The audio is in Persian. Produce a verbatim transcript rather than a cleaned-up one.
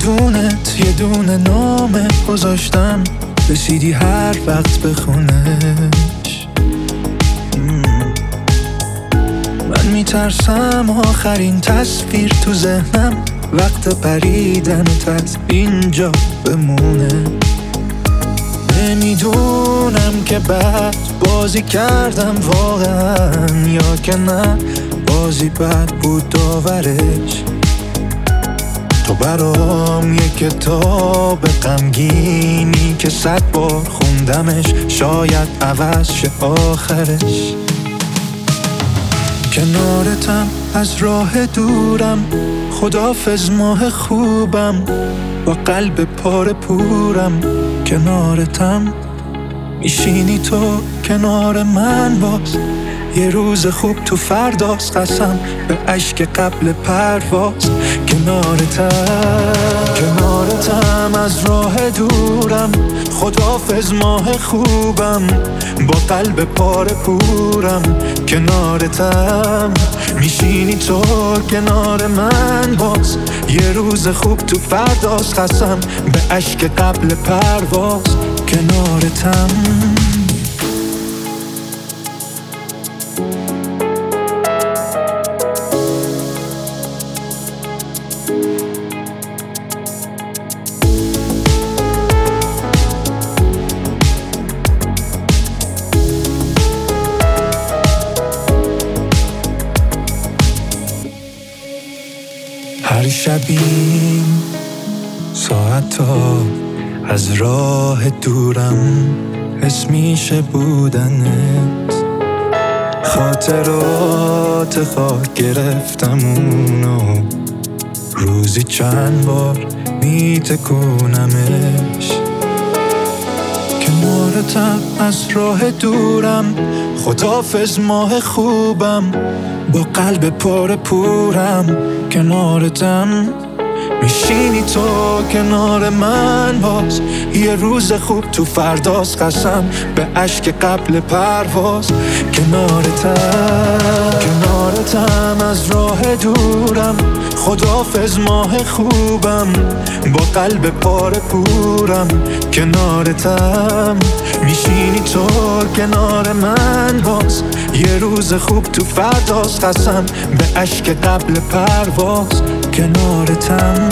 بدونت یه دونه نامه گذاشتم، رسیدی هر وقت بخونش. من میترسم آخرین تصویر تو ذهنم وقت پریدنت از اینجا بمونه. نمیدونم که بعد بازی کردم واقعا یا که نه بازی بد بود داورش. تو برام یه کتاب غمگینی که صد بار خوندمش، شاید عوض شه آخرش. کنارتم از راه دورم، خداحافظ ماه خوبم، با قلب پاره پورم. کنارتم میشینی تو کنار من، باز یه روز خوب تو فرداست، قسم به اشک قبل پرواز. کنارتم کنارتم از راه دورم، خداحافظ ماه خوبم، با قلب پاره پورم. کنارتم میشینی تو کنار من، باز یه روز خوب تو فرداست، قسم به اشک قبل پرواز. کنارتم هر شبیم ساعتا از راه دورم، حس میشه بودنت. خاطرات خاک گرفتم اونو، روزی چند بار میتکونمش. کنارتم از راه دورم، خداحافظ ماه خوبم، با قلب پاره پورم. کنارتم میشینی تو کنار من، باز یه روز خوب تو فرداست، قسم به اشک قبل پرواز. کنارتم کنارتم از راه دورم، خداحافظ ماه خوبم، با قلب پاره پورم. کنارتم میشینی تو کنار من، باز یه روز خوب تو فرداست، قسم به اشک قبل پرواز. کنارتم